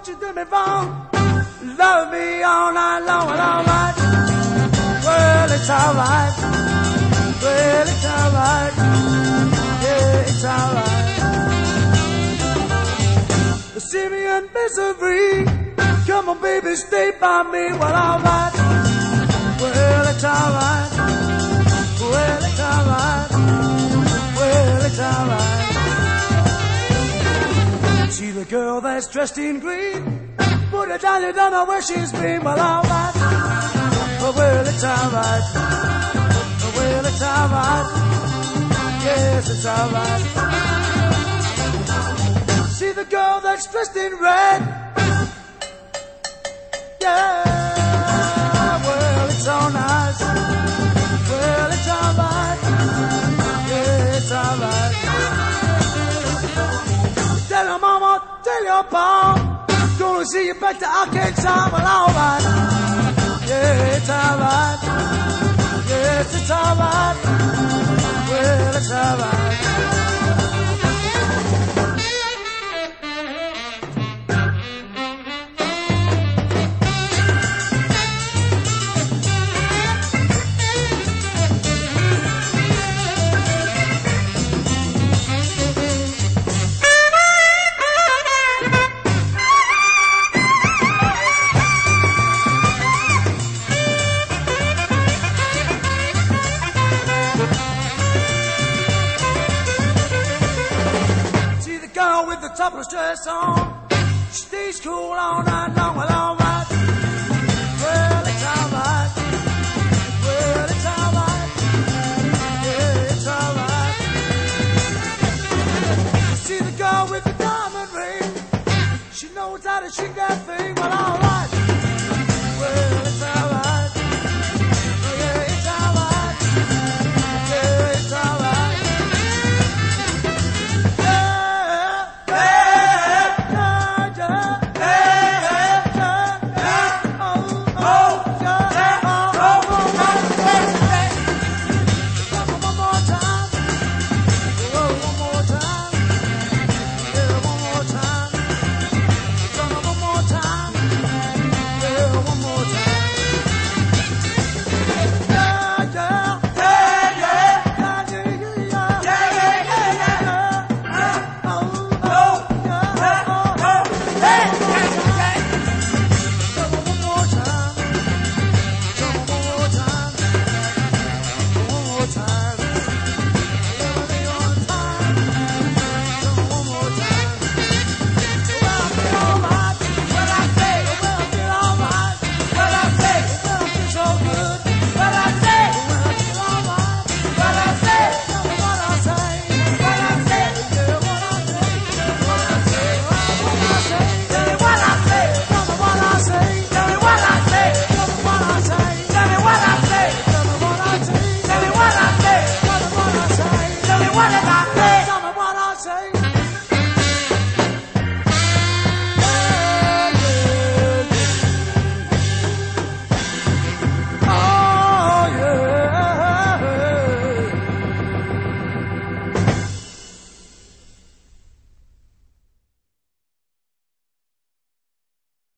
you do me wrong. Love me all night long, well, alright. Well, it's alright. Well, it's alright. Yeah, it's alright. See me in misery. Come on, baby, stay by me. Well, alright. Well, it's alright. Well, it's alright. Well, it's alright. See the girl that's dressed in green. Put her down, you don't know where she's been. Well, alright. Well, it's alright. Well, it's alright. Yes, it's alright. See the girl that's dressed in red. Yeah, well, it's all nice. Well, it's alright. Yeah, it's alright. Tell your mama, tell your pa, gonna see you back to Arkansas. Well, alright. Yeah, it's alright. Yes, it's alright. Well, it's alright. With the topless dress on, she stays cool all night long. Well, alright. Well, it's alright. Well, it's alright. Yeah, it's alright. You see the girl with the diamond ring, she knows how to shake that thing. Well, alright.